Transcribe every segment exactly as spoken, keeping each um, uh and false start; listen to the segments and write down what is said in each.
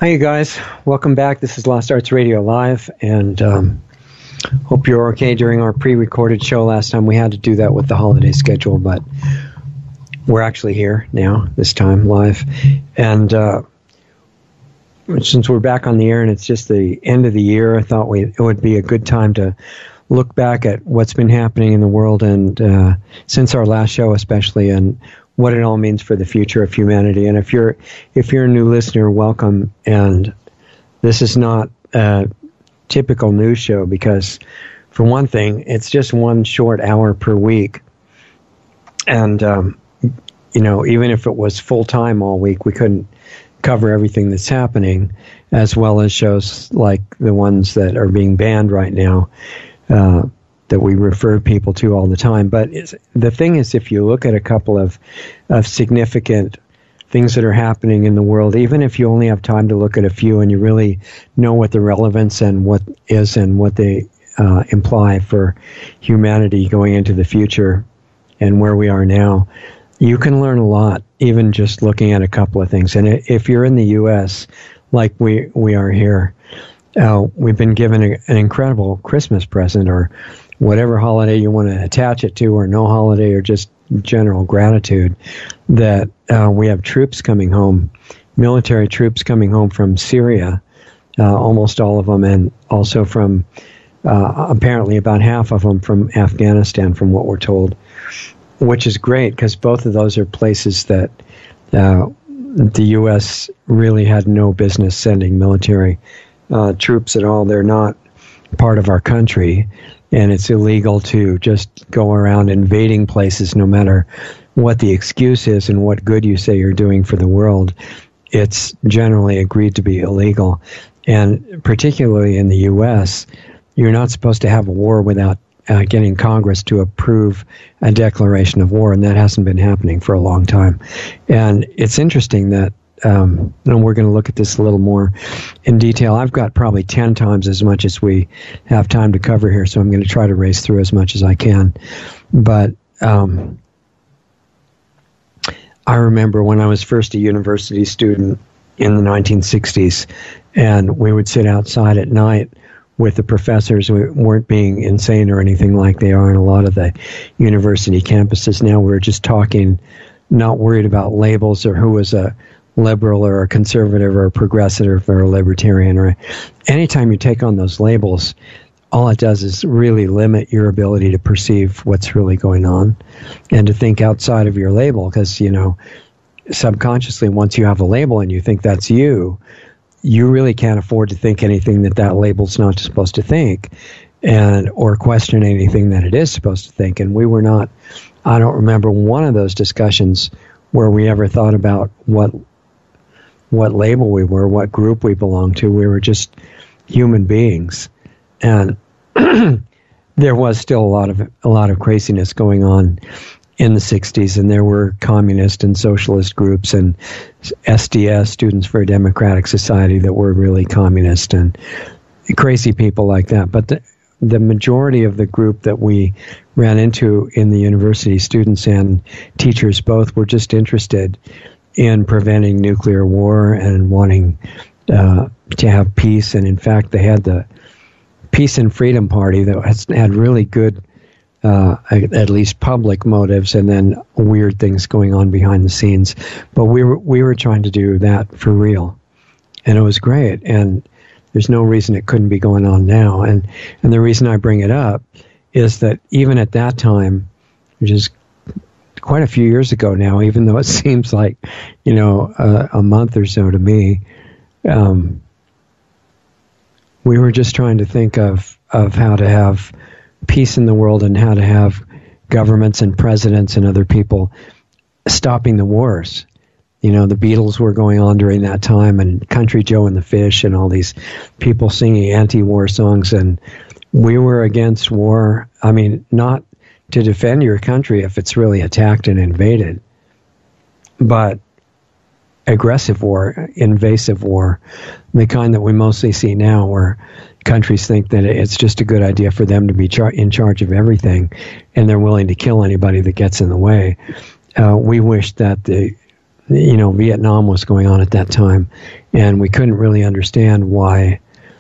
Hi, you guys. Welcome back. This is Lost Arts Radio Live, and um, hope you're okay during our pre-recorded show last time. We had to do that with the holiday schedule, but we're actually here now, this time, live. And uh, since we're back on the air and it's just the end of the year, I thought we, it would be a good time to look back at what's been happening in the world, and uh, since our last show especially, and what it all means for the future of humanity. And if you're if you're a new listener, welcome. And this is not a typical news show because, for one thing, it's just one short hour per week. And, um, you know, even if it was full-time all week, we couldn't cover everything that's happening, as well as shows like the ones that are being banned right now, uh, that we refer people to all the time. But it's, the thing is, if you look at a couple of, of significant things that are happening in the world, even if you only have time to look at a few and you really know what the relevance and what is and what they uh, imply for humanity going into the future and where we are now, you can learn a lot, even just looking at a couple of things. And if you're in the U S, like we, we are here, uh, we've been given a, an incredible Christmas present, or whatever holiday you want to attach it to, or no holiday, or just general gratitude, that uh, we have troops coming home, military troops coming home from Syria, uh, almost all of them, and also from, uh, apparently about half of them from Afghanistan, from what we're told, which is great, because both of those are places that uh, the U S really had no business sending military uh, troops at all. They're not part of our country, and it's illegal to just go around invading places, no matter what the excuse is and what good you say you're doing for the world. It's generally agreed to be illegal. And particularly in the U S, you're not supposed to have a war without uh, getting Congress to approve a declaration of war, and that hasn't been happening for a long time. And it's interesting that Um, and we're going to look at this a little more in detail. I've got probably ten times as much as we have time to cover here, so I'm going to try to race through as much as I can. But um, I remember when I was first a university student in the nineteen sixties, and we would sit outside at night with the professors. We weren't being insane or anything like they are in a lot of the university campuses now. We're just talking, not worried about labels or who was a liberal or a conservative or a progressive or a libertarian. Or anytime you take on those labels, all it does is really limit your ability to perceive what's really going on and to think outside of your label, because, you know, subconsciously, once you have a label and you think that's you, you really can't afford to think anything that that label's not supposed to think, and or question anything that it is supposed to think. And we were not, I don't remember one of those discussions where we ever thought about what what label we were, what group we belonged to. We were just human beings. And there was still a lot of a lot of craziness going on in the sixties, and there were communist and socialist groups and S D S, Students for a Democratic Society, that were really communist, and crazy people like that. But the, the majority of the group that we ran into in the university, students and teachers both, were just interested in preventing nuclear war and wanting uh, to have peace. And in fact, they had the Peace and Freedom Party that has, had really good, uh, at least public motives, and then weird things going on behind the scenes. But we were we were trying to do that for real, and it was great. And there's no reason it couldn't be going on now. And and the reason I bring it up is that even at that time, which is quite a few years ago now, even though it seems like, you know, a, a month or so to me, um, we were just trying to think of, of how to have peace in the world and how to have governments and presidents and other people stopping the wars. You know, the Beatles were going on during that time, and Country Joe and the Fish, and all these people singing anti-war songs. And we were against war. I mean, not to defend your country if it's really attacked and invaded, but aggressive war, invasive war, the kind that we mostly see now, where countries think that it's just a good idea for them to be char- in charge of everything, and they're willing to kill anybody that gets in the way. Uh, we wish that the you know, Vietnam was going on at that time, and we couldn't really understand why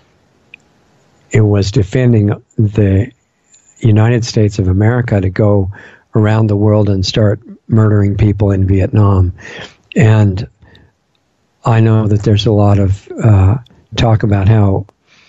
it was defending the United States of America to go around the world and start murdering people in Vietnam. And I know that there's a lot of uh, talk about how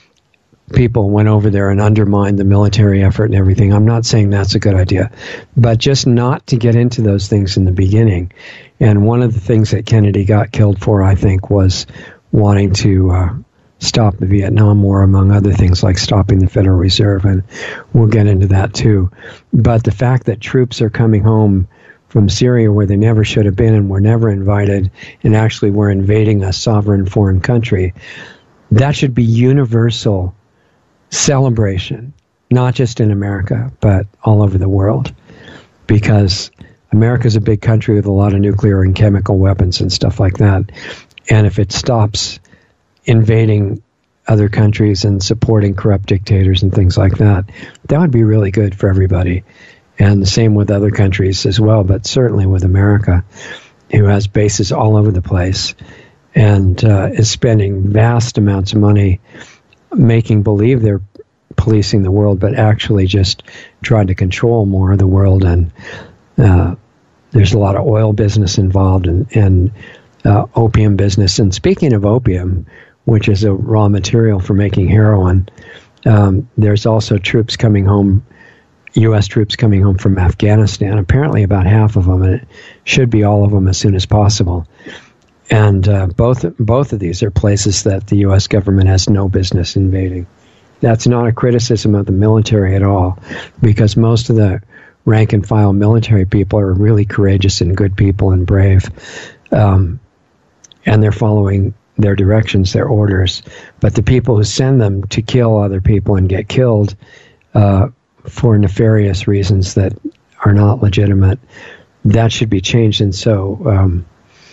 people went over there and undermined the military effort and everything. I'm not saying that's a good idea, but just not to get into those things in the beginning. And one of the things that Kennedy got killed for, I think, was wanting to uh, stop the Vietnam War, among other things like stopping the Federal Reserve, and we'll get into that too. But the fact that troops are coming home from Syria where they never should have been and were never invited, and actually were invading a sovereign foreign country, that should be universal celebration, not just in America, but all over the world, because America's a big country with a lot of nuclear and chemical weapons and stuff like that. And if it stops invading other countries and supporting corrupt dictators and things like that, that would be really good for everybody. And the same with other countries as well, but certainly with America, who has bases all over the place and uh, is spending vast amounts of money making believe they're policing the world, but actually just trying to control more of the world. And uh, there's a lot of oil business involved, and, and uh, opium business. And speaking of opium, which is a raw material for making heroin, um, there's also troops coming home, U S troops coming home from Afghanistan, apparently about half of them, and it should be all of them as soon as possible. And uh, both both of these are places that the U S government has no business invading. That's not a criticism of the military at all, because most of the rank and file military people are really courageous and good people and brave, um, and they're following their directions, their orders. But the people who send them to kill other people and get killed uh, for nefarious reasons that are not legitimate, that should be changed. And so um,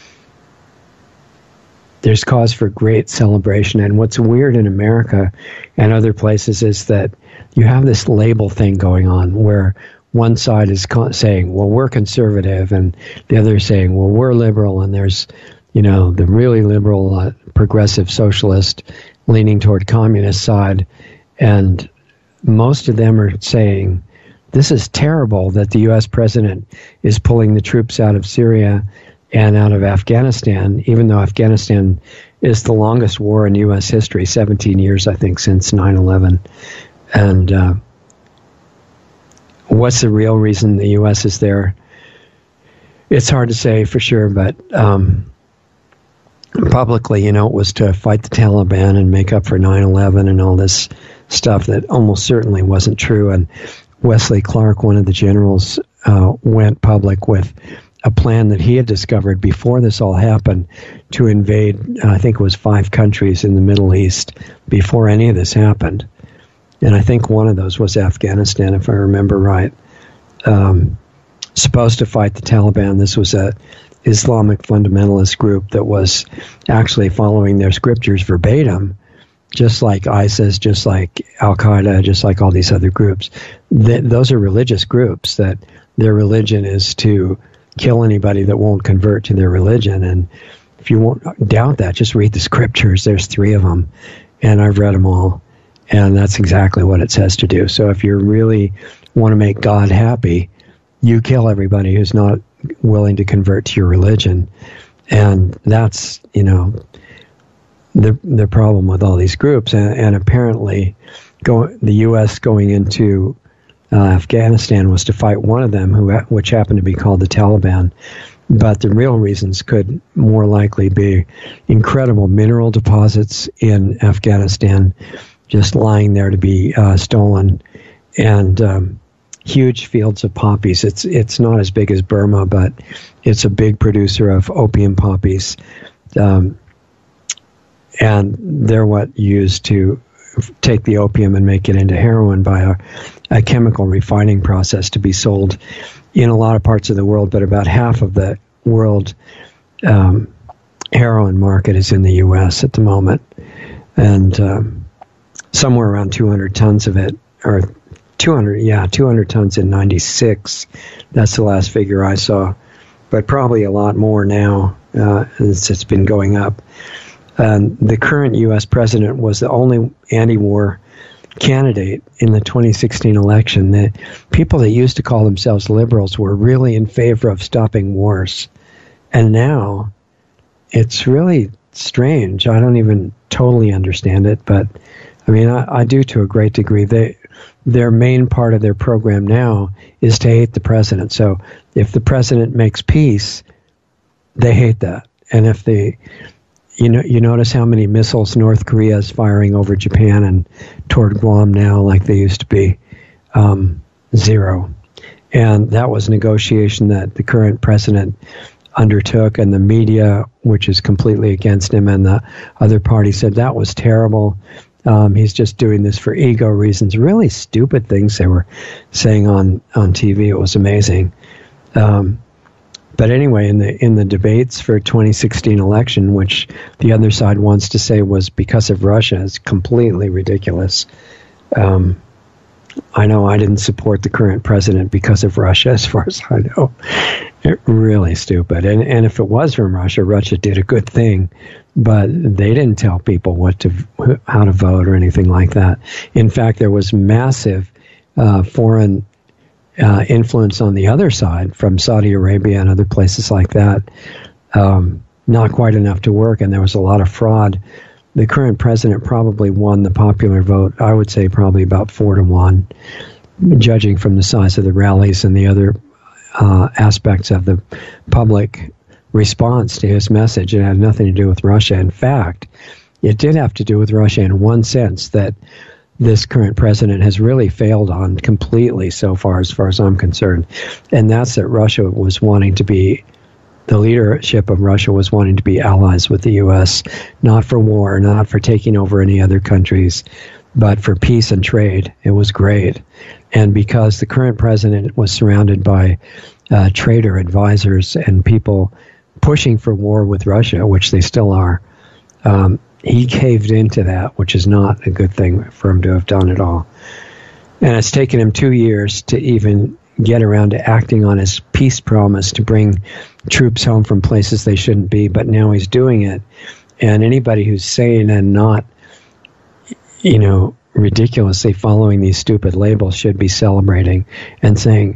there's cause for great celebration. And what's weird in America and other places is that you have this label thing going on where one side is saying, well, we're conservative, and the other is saying, well, we're liberal, and there's, you know, the really liberal, uh, progressive socialist leaning toward communist side, and most of them are saying, this is terrible that the U S president is pulling the troops out of Syria and out of Afghanistan, even though Afghanistan is the longest war in U S history, seventeen years, I think, since nine eleven. And uh, what's the real reason the U S is there? It's hard to say for sure, but um, publicly, you know, it was to fight the Taliban and make up for nine eleven and all this stuff that almost certainly wasn't true. And Wesley Clark, one of the generals, uh, went public with a plan that he had discovered before this all happened to invade, uh, I think it was five countries in the Middle East before any of this happened. And I think one of those was Afghanistan, if I remember right. Um, supposed to fight the Taliban. This was a Islamic fundamentalist group that was actually following their scriptures verbatim, just like ISIS, just like Al-Qaeda, just like all these other groups. Th- those are religious groups that their religion is to kill anybody that won't convert to their religion. And if you won't doubt that, just read the scriptures. There's three of them, and I've read them all, and that's exactly what it says to do. So if you really want to make God happy, you kill everybody who's not willing to convert to your religion. And that's, you know, the the problem with all these groups. And, and apparently go, the U S going into uh, Afghanistan was to fight one of them, who which happened to be called the Taliban. But the real reasons could more likely be incredible mineral deposits in Afghanistan just lying there to be uh, stolen, and um, huge fields of poppies. It's it's not as big as Burma, but it's a big producer of opium poppies. Um, and they're what used to take the opium and make it into heroin by a, a chemical refining process to be sold in a lot of parts of the world, but about half of the world um, heroin market is in the U S at the moment. And um, somewhere around two hundred tons of it, or two hundred, yeah, two hundred tons in ninety-six. That's the last figure I saw, but probably a lot more now. Uh, it's, it's been going up. And the current U S president was the only anti-war candidate in the twenty sixteen election. The people that used to call themselves liberals were really in favor of stopping wars. And now it's really strange. I don't even totally understand it, but I mean, I, I do to a great degree. They, their main part of their program now is to hate the president. So if the president makes peace, they hate that. And if they, you know, you notice how many missiles North Korea is firing over Japan and toward Guam now, like they used to be, um, zero. And that was negotiation that the current president undertook, and the media, which is completely against him, and the other party said that was terrible. Um, he's just doing this for ego reasons. Really stupid things they were saying on, on T V. It was amazing. Um, but anyway, in the in the debates for twenty sixteen election, which the other side wants to say was because of Russia, is completely ridiculous. Um, I know I didn't support the current president because of Russia, as far as I know. It, really stupid. And and if it was from Russia, Russia did a good thing, but they didn't tell people what to how to vote or anything like that. In fact, there was massive uh, foreign uh, influence on the other side from Saudi Arabia and other places like that. Um, not quite enough to work, and there was a lot of fraud. The current president probably won the popular vote, I would say probably about four to one, judging from the size of the rallies and the other uh, aspects of the public response to his message. It had nothing to do with Russia. In fact, it did have to do with Russia in one sense that this current president has really failed on completely so far, as far as I'm concerned. And that's that Russia was wanting to be The leadership of Russia was wanting to be allies with the U S, not for war, not for taking over any other countries, but for peace and trade. It was great. And because the current president was surrounded by uh, traitor advisors and people pushing for war with Russia, which they still are, um, he caved into that, which is not a good thing for him to have done at all. And it's taken him two years to even get around to acting on his peace promise to bring troops home from places they shouldn't be, but now he's doing it. And anybody who's sane and not, you know, ridiculously following these stupid labels should be celebrating and saying,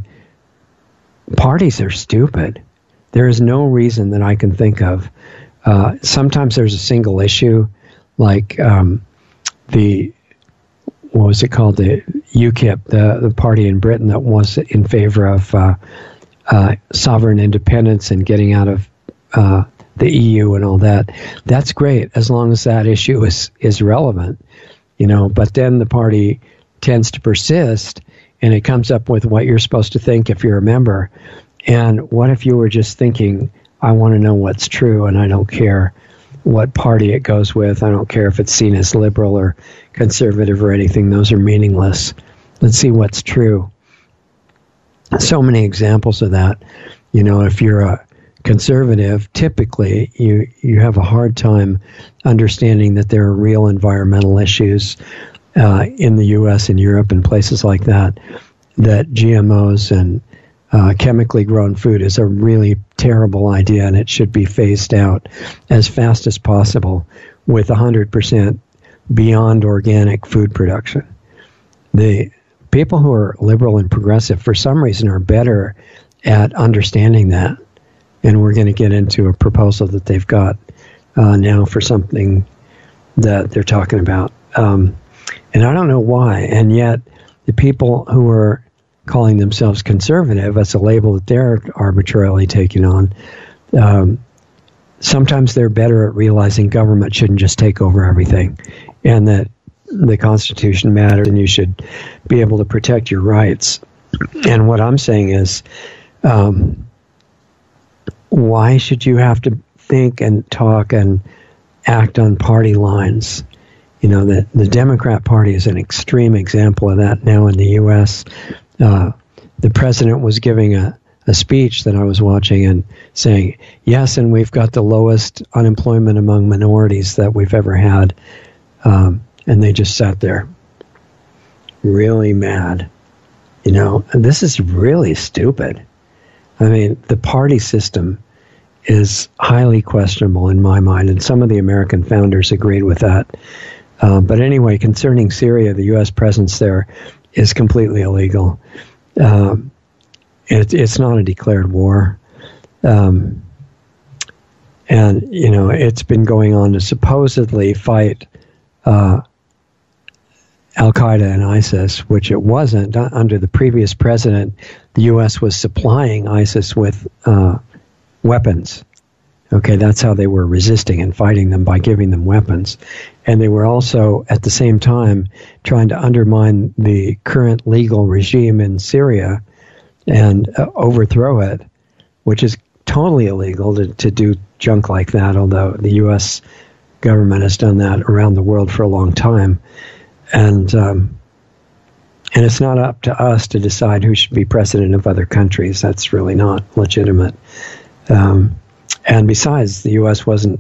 parties are stupid. There is no reason that I can think of. Uh, sometimes there's a single issue, like um, the, what was it called, the UKIP, the, the party in Britain that was in favor of uh, uh, sovereign independence and getting out of uh, the E U and all that. That's great as long as that issue is, is relevant, you know. But then the party tends to persist, and it comes up with what you're supposed to think if you're a member. And what if you were just thinking, I want to know what's true, and I don't care what party it goes with. I don't care if it's seen as liberal or conservative or anything. Those are meaningless. Let's see what's true. So many examples of that. You know, if you're a conservative, typically you, you have a hard time understanding that there are real environmental issues uh, in the U S and Europe and places like that, that G M Os and Uh, chemically grown food is a really terrible idea, and it should be phased out as fast as possible with one hundred percent beyond organic food production. The people who are liberal and progressive, for some reason, are better at understanding that, and we're going to get into a proposal that they've got uh, now for something that they're talking about. Um, and I don't know why, and yet the people who are calling themselves conservative, that's a label that they're arbitrarily taking on. Um, sometimes they're better at realizing government shouldn't just take over everything, and that the Constitution matters and you should be able to protect your rights. And what I'm saying is, um, why should you have to think and talk and act on party lines? You know, the, the Democrat Party is an extreme example of that now in the U S Uh, the president was giving a, a speech that I was watching and saying, yes, and we've got the lowest unemployment among minorities that we've ever had. Um, and they just sat there really mad. You know, and this is really stupid. I mean, the party system is highly questionable in my mind, and some of the American founders agreed with that. Uh, but anyway, concerning Syria, the U S presence there is completely illegal. Um, it, it's not a declared war. Um, and, you know, it's been going on to supposedly fight uh, Al-Qaeda and ISIS, which it wasn't. Under the previous president, the U S was supplying ISIS with uh, weapons. Okay, that's how they were resisting and fighting them, by giving them weapons. And they were also, at the same time, trying to undermine the current legal regime in Syria and uh, overthrow it, which is totally illegal to, to do junk like that, although the U S government has done that around the world for a long time. And um, and it's not up to us to decide who should be president of other countries. That's really not legitimate. Um, and besides, the U S wasn't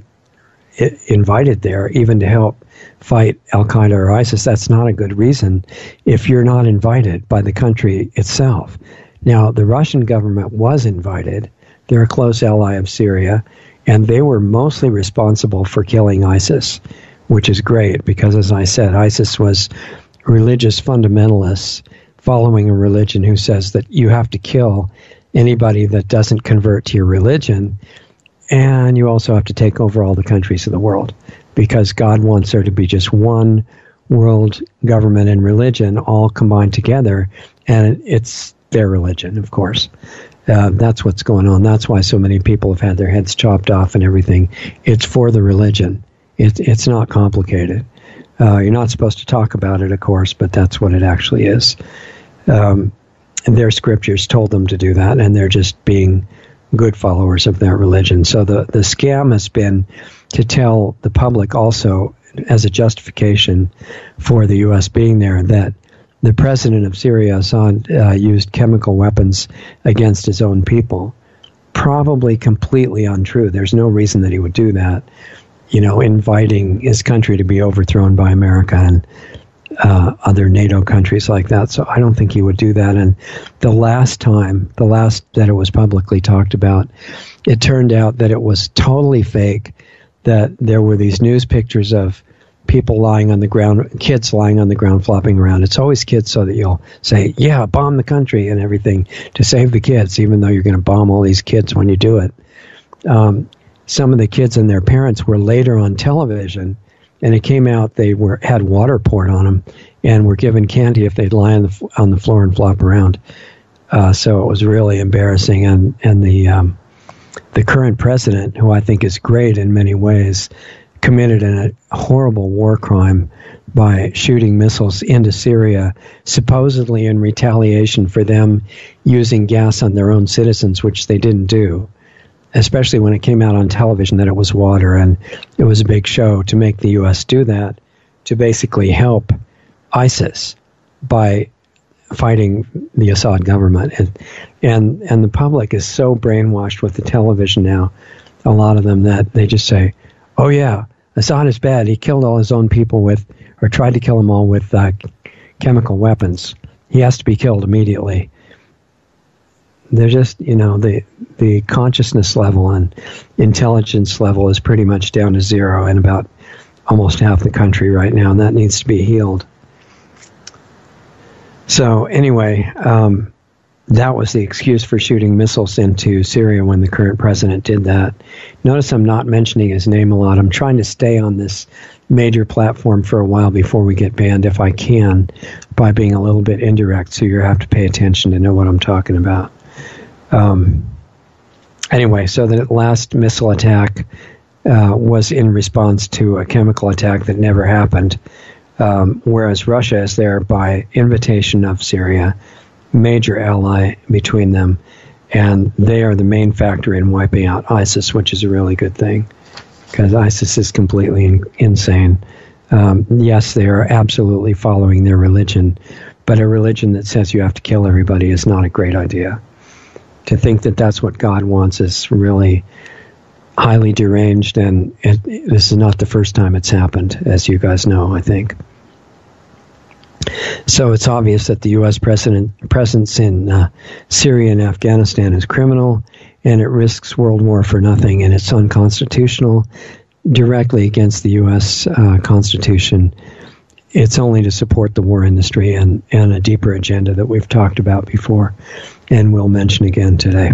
I- invited there even to help fight Al-Qaeda or ISIS. That's not a good reason if you're not invited by the country itself. Now, the Russian government was invited. They're a close ally of Syria, and they were mostly responsible for killing ISIS, which is great because, as I said, ISIS was religious fundamentalists following a religion who says that you have to kill anybody that doesn't convert to your religion, and you also have to take over all the countries of the world because God wants there to be just one world government and religion all combined together, and it's their religion, of course. Uh, that's what's going on. That's why so many people have had their heads chopped off and everything. It's for the religion. It, it's not complicated. Uh, you're not supposed to talk about it, of course, but that's what it actually is. Um, and their scriptures told them to do that, and they're just being good followers of their religion. So the, the scam has been to tell the public also, as a justification for the U S being there, that the president of Syria, Assad, uh, used chemical weapons against his own people. Probably completely untrue. There's no reason that he would do that. You know, inviting his country to be overthrown by America and uh, other NATO countries like that. So I don't think he would do that. And the last time, the last that it was publicly talked about, it turned out that it was totally fake, that there were these news pictures of people lying on the ground, kids lying on the ground, flopping around. It's always kids so that you'll say, yeah, bomb the country and everything to save the kids, even though you're going to bomb all these kids when you do it. Um, some of the kids and their parents were later on television, and it came out they were had water poured on them and were given candy if they'd lie on the, on the floor and flop around. Uh, so it was really embarrassing. And, and the, um, the current president, who I think is great in many ways, committed a horrible war crime by shooting missiles into Syria, supposedly in retaliation for them using gas on their own citizens, which they didn't do, especially when it came out on television that it was water, and it was a big show to make the U S do that to basically help ISIS by fighting the Assad government. And, and, and the public is so brainwashed with the television now, a lot of them, that they just say, oh yeah, Assad is bad. He killed all his own people with, or tried to kill them all with uh, chemical weapons. He has to be killed immediately. They're just, you know, the the consciousness level and intelligence level is pretty much down to zero in about almost half the country right now, and that needs to be healed. So anyway, um, that was the excuse for shooting missiles into Syria when the current president did that. Notice I'm not mentioning his name a lot. I'm trying to stay on this major platform for a while before we get banned, if I can, by being a little bit indirect, so you have to pay attention to know what I'm talking about. Um, anyway, so the last missile attack uh, was in response to a chemical attack that never happened, um, whereas Russia is there by invitation of Syria, major ally between them, and they are the main factor in wiping out ISIS, which is a really good thing, because ISIS is completely in, insane. Um, yes, they are absolutely following their religion, but a religion that says you have to kill everybody is not a great idea. To think that that's what God wants is really highly deranged, and it, this is not the first time it's happened, as you guys know, I think. So it's obvious that the U S president, presence in uh, Syria and Afghanistan is criminal, and it risks world war for nothing, and it's unconstitutional, directly against the U S uh, Constitution. It's only to support the war industry and, and a deeper agenda that we've talked about before and we'll mention again today.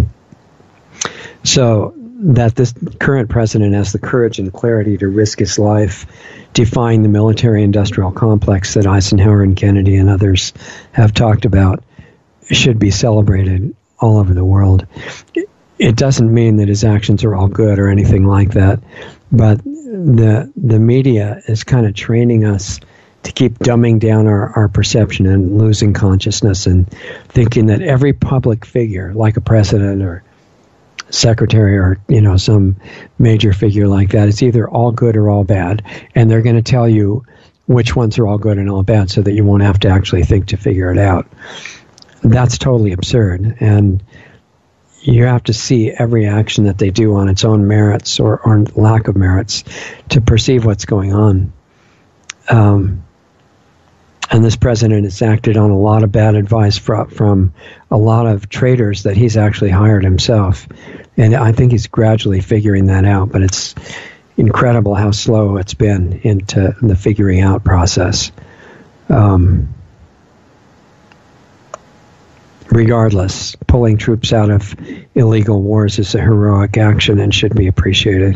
So that this current president has the courage and clarity to risk his life defying the military-industrial complex that Eisenhower and Kennedy and others have talked about should be celebrated all over the world. It doesn't mean that his actions are all good or anything like that, but the the media is kind of training us to keep dumbing down our, our perception and losing consciousness and thinking that every public figure, like a president or secretary or, you know, some major figure like that, is either all good or all bad, and they're going to tell you which ones are all good and all bad so that you won't have to actually think to figure it out. That's totally absurd, and you have to see every action that they do on its own merits or, or lack of merits to perceive what's going on. Um, and this president has acted on a lot of bad advice from, from a lot of traitors that he's actually hired himself. And I think he's gradually figuring that out, but it's incredible how slow it's been into the figuring out process. Um, regardless, pulling troops out of illegal wars is a heroic action and should be appreciated.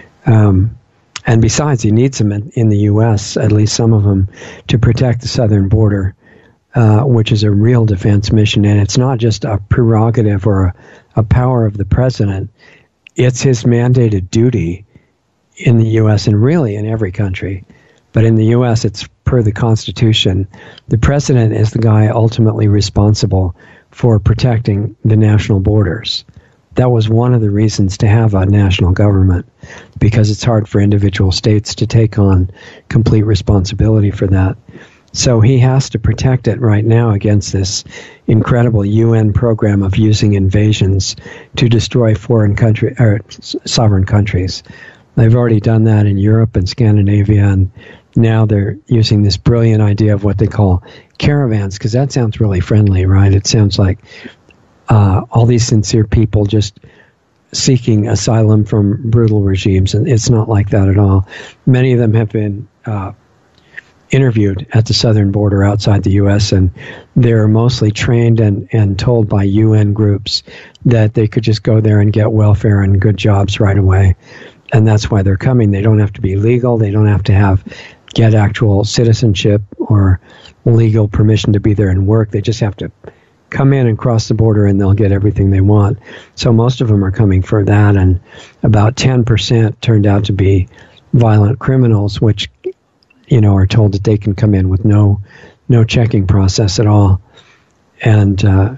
Um, and besides, he needs them in, in the U S, at least some of them, to protect the southern border, uh, which is a real defense mission. And it's not just a prerogative or a, a power of the president. It's his mandated duty in the U S and really in every country. But in the U S, it's per the Constitution. The president is the guy ultimately responsible for protecting the national borders. That was one of the reasons to have a national government, because it's hard for individual states to take on complete responsibility for that. So he has to protect it right now against this incredible U N program of using invasions to destroy foreign country or sovereign countries. They've already done that in Europe and Scandinavia, and now they're using this brilliant idea of what they call caravans, because that sounds really friendly, right? It sounds like uh, all these sincere people just seeking asylum from brutal regimes, and it's not like that at all. Many of them have been uh, interviewed at the southern border outside the U S, and they're mostly trained and, and told by U N groups that they could just go there and get welfare and good jobs right away. And that's why they're coming. They don't have to be legal. They don't have to have get actual citizenship or legal permission to be there and work. They just have to come in and cross the border, and they'll get everything they want. So most of them are coming for that, and about ten percent turned out to be violent criminals, which, you know, are told that they can come in with no no checking process at all. And uh,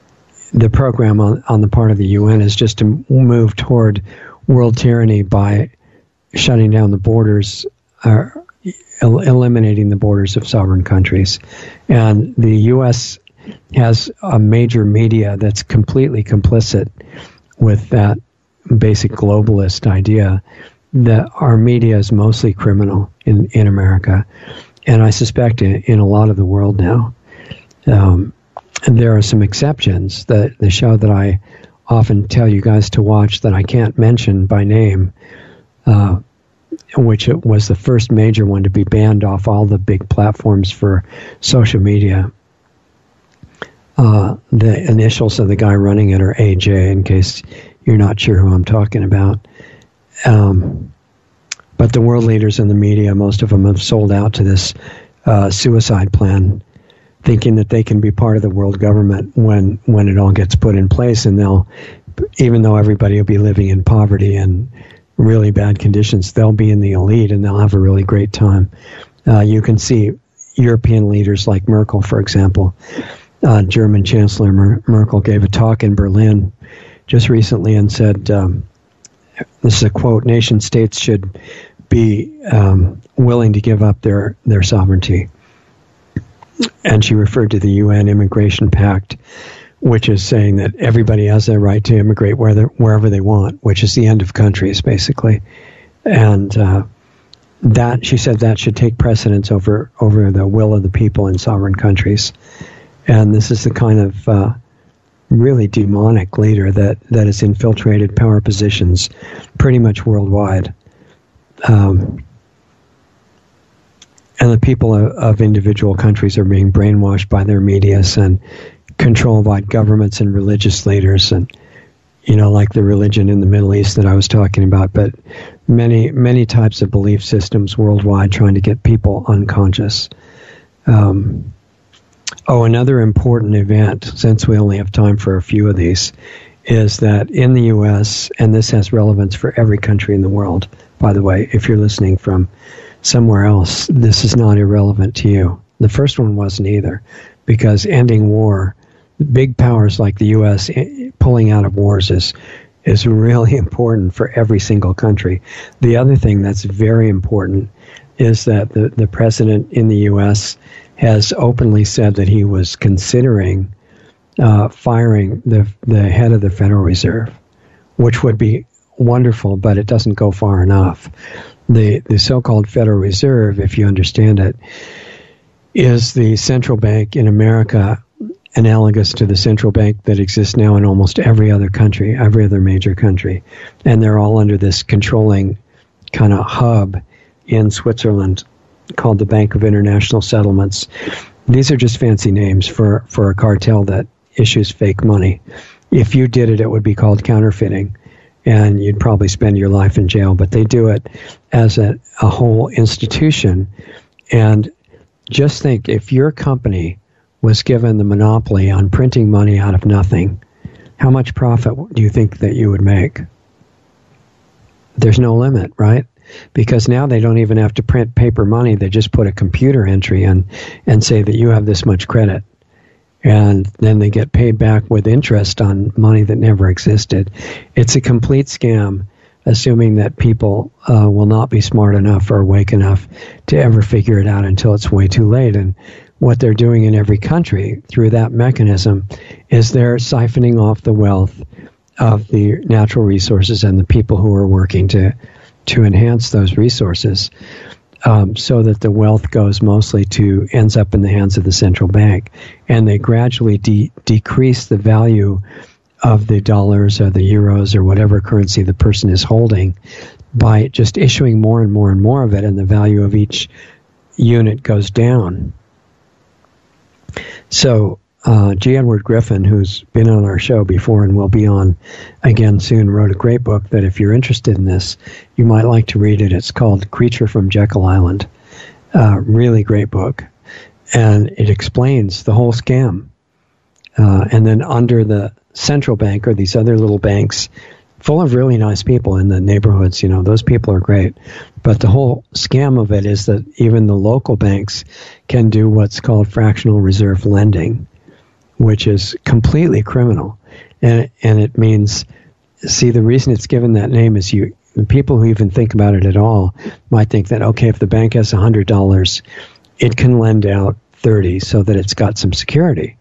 the program on, on the part of the U N is just to move toward world tyranny by shutting down the borders, or el- eliminating the borders of sovereign countries. And the U S has a major media that's completely complicit with that basic globalist idea that our media is mostly criminal in, in America, and I suspect in, in a lot of the world now. Um, and there are some exceptions. That the show that I often tell you guys to watch that I can't mention by name, uh, which was the first major one to be banned off all the big platforms for social media. Uh, the initials of the guy running it are A J, in case you're not sure who I'm talking about. Um, but the world leaders in the media, most of them have sold out to this uh, suicide plan, thinking that they can be part of the world government when, when it all gets put in place, and they'll, even though everybody will be living in poverty and really bad conditions, they'll be in the elite and they'll have a really great time. Uh, you can see European leaders like Merkel, for example. Uh, German Chancellor Mer- Merkel gave a talk in Berlin just recently and said, um, this is a quote, nation states should be um, willing to give up their, their sovereignty. And she referred to the U N Immigration Pact, which is saying that everybody has their right to immigrate where wherever they want, which is the end of countries, basically. And uh, that, she said, that should take precedence over, over the will of the people in sovereign countries. And this is the kind of uh, really demonic leader that, that has infiltrated power positions pretty much worldwide. Um, and the people of, of individual countries are being brainwashed by their medias and controlled by governments and religious leaders, and, you know, like the religion in the Middle East that I was talking about, but many, many types of belief systems worldwide trying to get people unconscious. Um, oh, another important event, since we only have time for a few of these, is that in the U S, and this has relevance for every country in the world, by the way, if you're listening from somewhere else, this is not irrelevant to you. The first one wasn't either, because ending war, big powers like the U S pulling out of wars is is really important for every single country. The other thing that's very important is that the, the president in the U S has openly said that he was considering uh, firing the the head of the Federal Reserve, which would be wonderful, but it doesn't go far enough. The the so-called Federal Reserve, if you understand it, is the central bank in America, analogous to the central bank that exists now in almost every other country, every other major country. And they're all under this controlling kind of hub in Switzerland called the Bank of International Settlements. These are just fancy names for, for a cartel that issues fake money. If you did it, it would be called counterfeiting, and you'd probably spend your life in jail. But they do it as a, a whole institution. And just think, if your company was given the monopoly on printing money out of nothing, how much profit do you think that you would make? There's no limit, right? Because now they don't even have to print paper money. They just put a computer entry in and say that you have this much credit. And then they get paid back with interest on money that never existed. It's a complete scam, assuming that people uh, will not be smart enough or awake enough to ever figure it out until it's way too late. And what they're doing in every country through that mechanism is they're siphoning off the wealth of the natural resources and the people who are working to to enhance those resources, um, so that the wealth goes mostly to, ends up in the hands of the central bank. And they gradually de- decrease the value of the dollars or the euros or whatever currency the person is holding by just issuing more and more and more of it, and the value of each unit goes down. So uh, G. Edward Griffin, who's been on our show before and will be on again soon, wrote a great book that if you're interested in this, you might like to read it. It's called Creature from Jekyll Island. Uh, really great book. And it explains the whole scam. Uh, and then under the central bank are these other little banks full of really nice people in the neighborhoods. You know, those people are great. But the whole scam of it is that even the local banks can do what's called fractional reserve lending, which is completely criminal. And, and it means, see, the reason it's given that name is you, people who even think about it at all might think that, okay, if the bank has one hundred dollars, it can lend out thirty so that it's got some security.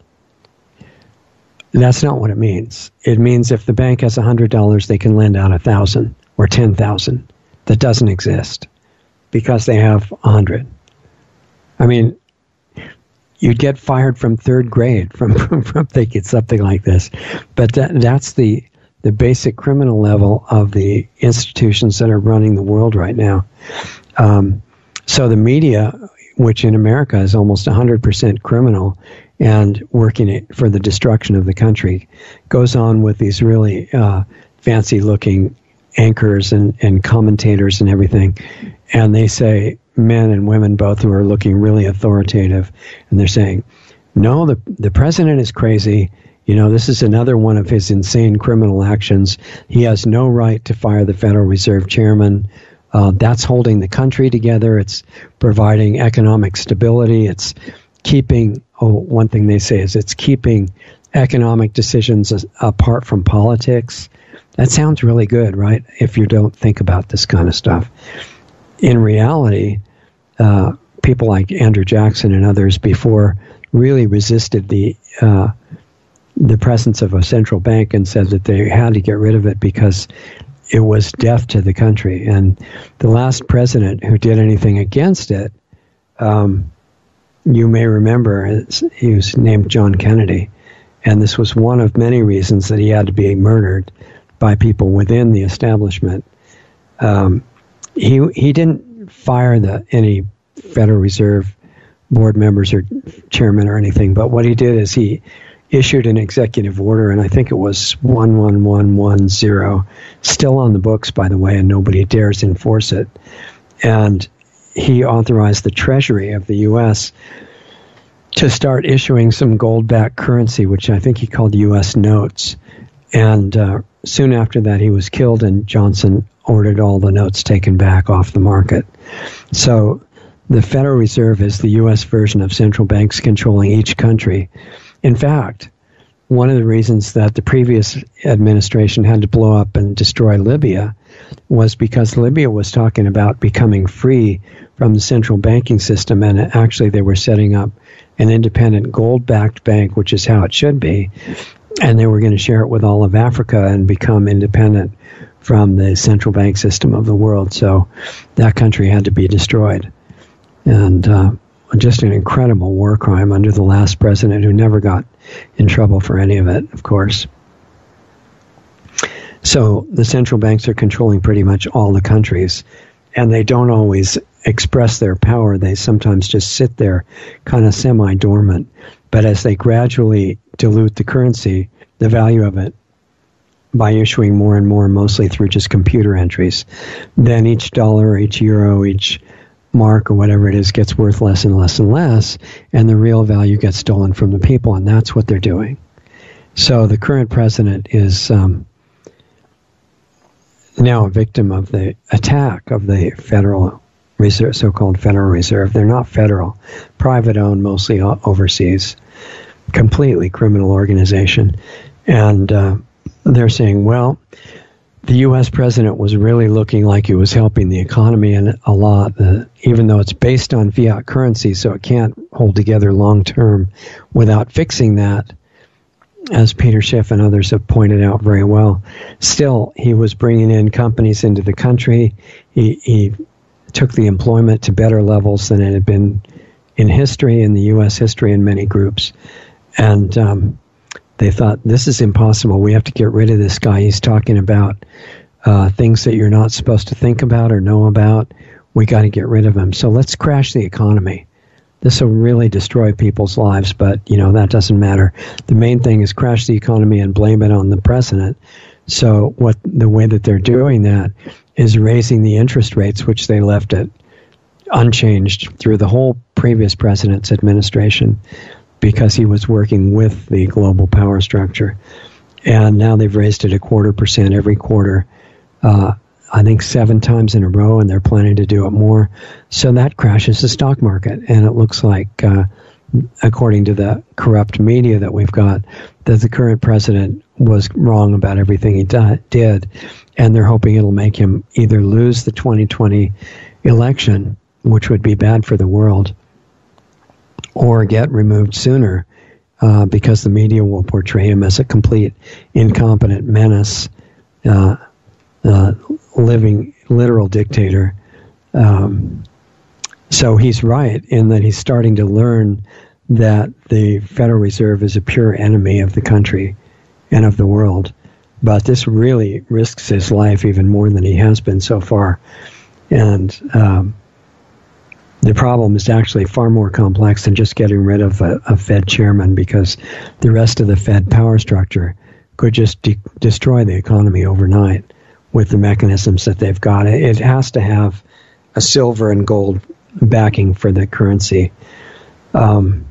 That's not what it means. It means if the bank has one hundred dollars, they can lend out one thousand dollars or ten thousand dollars. That doesn't exist because they have one hundred. I mean, you'd get fired from third grade from, from, from thinking something like this. But that, that's the the basic criminal level of the institutions that are running the world right now. Um, so the media, which in America is almost one hundred percent criminal and working it for the destruction of the country, goes on with these really uh, fancy-looking anchors and, and commentators and everything. And they say, men and women both, who are looking really authoritative, and they're saying, no, the the president is crazy. You know, this is another one of his insane criminal actions. He has no right to fire the Federal Reserve chairman. Uh, that's holding the country together. It's providing economic stability. It's keeping, oh, one thing they say is it's keeping economic decisions as, apart from politics. That sounds really good, right? If you don't think about this kind of stuff. In reality, uh, people like Andrew Jackson and others before really resisted the uh, the presence of a central bank and said that they had to get rid of it because it was death to the country. And the last president who did anything against it, um, you may remember, he was named John Kennedy. And this was one of many reasons that he had to be murdered by people within the establishment. Um, he he didn't fire the any Federal Reserve board members or chairman or anything, but what he did is he issued an executive order, and I think it was one one one one zero, still on the books, by the way, and nobody dares enforce it. And he authorized the Treasury of the U S to start issuing some gold-backed currency, which I think he called U S notes. And uh, soon after that, he was killed, and Johnson ordered all the notes taken back off the market. So the Federal Reserve is the U S version of central banks controlling each country. In fact, one of the reasons that the previous administration had to blow up and destroy Libya was because Libya was talking about becoming free from the central banking system, and actually they were setting up an independent gold-backed bank, which is how it should be, and they were going to share it with all of Africa and become independent from the central bank system of the world. So that country had to be destroyed. And uh, just an incredible war crime under the last president, who never got in trouble for any of it, of course. So the central banks are controlling pretty much all the countries, and they don't always express their power. They sometimes just sit there kind of semi-dormant. But as they gradually dilute the currency, the value of it, by issuing more and more, mostly through just computer entries, then each dollar, each euro, each mark or whatever it is gets worth less and less and less, and the real value gets stolen from the people, and that's what they're doing. So the current president is um, now a victim of the attack of the Federal Reserve, so-called Federal Reserve. They're not federal, private-owned, mostly overseas, completely criminal organization. And uh, they're saying, well, the U S president was really looking like he was helping the economy and a lot, uh, even though it's based on fiat currency, so it can't hold together long-term without fixing that, as Peter Schiff and others have pointed out very well. Still, he was bringing in companies into the country. He, he took the employment to better levels than it had been in history, in the U S history, in many groups. And um, they thought, this is impossible. We have to get rid of this guy. He's talking about uh, things that you're not supposed to think about or know about. We got to get rid of him. So let's crash the economy. This will really destroy people's lives, but, you know, that doesn't matter. The main thing is crash the economy and blame it on the president. So what the way that they're doing that is raising the interest rates, which they left it unchanged through the whole previous president's administration, because he was working with the global power structure. And now they've raised it a quarter percent every quarter, uh, I think seven times in a row, and they're planning to do it more. So that crashes the stock market. And it looks like, uh, according to the corrupt media that we've got, that the current president was wrong about everything he di- did. And they're hoping it'll make him either lose the twenty twenty election, which would be bad for the world, or get removed sooner, uh, because the media will portray him as a complete incompetent menace, uh, uh, living literal dictator. Um, so he's right in that he's starting to learn that the Federal Reserve is a pure enemy of the country and of the world. But this really risks his life even more than he has been so far. And um, the problem is actually far more complex than just getting rid of a, a Fed chairman, because the rest of the Fed power structure could just de- destroy the economy overnight with the mechanisms that they've got. It, it has to have a silver and gold backing for the currency. Um,